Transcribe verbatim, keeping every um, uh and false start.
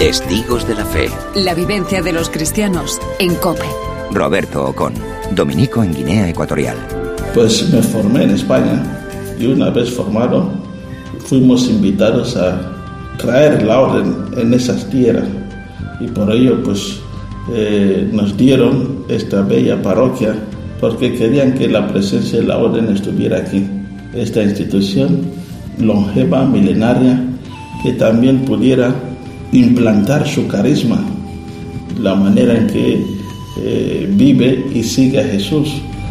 Testigos de la Fe. La vivencia de los cristianos en COPE. Roberto Ocón, dominico en Guinea Ecuatorial. Pues me formé en España y una vez formado fuimos invitados a traer la orden en esas tierras y por ello pues eh, nos dieron esta bella parroquia porque querían que la presencia de la orden estuviera aquí. Esta institución longeva, milenaria, que también pudiera implantar su carisma, la manera en que eh, vive y sigue a Jesús